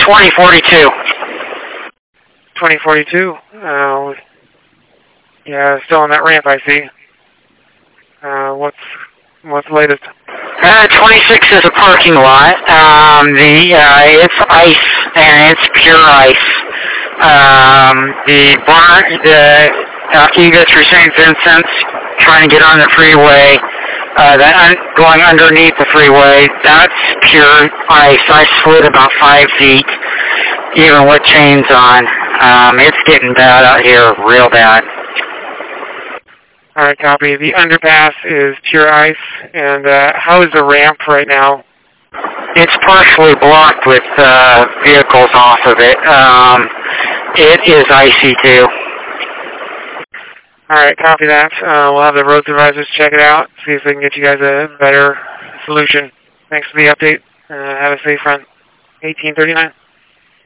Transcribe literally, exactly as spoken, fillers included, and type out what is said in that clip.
twenty forty-two. twenty forty-two. Uh, yeah, still on that ramp, I see. Uh, what's what's the latest? Uh, twenty-six is a parking lot. Um, the uh, it's ice, and it's pure ice. Um, the barn, the after you go through Saint Vincent's, trying to get on the freeway, uh, that un going underneath the freeway, that's pure ice. I slid about five feet, even with chains on. Um, it's getting bad out here, real bad. All right, copy. The underpass is pure ice, and uh, how is the ramp right now? It's partially blocked with uh, vehicles off of it. Um, it is icy too. All right, copy that. Uh, we'll have the road supervisors check it out, see if we can get you guys a better solution. Thanks for the update. Uh, have a safe run. eighteen thirty-nine.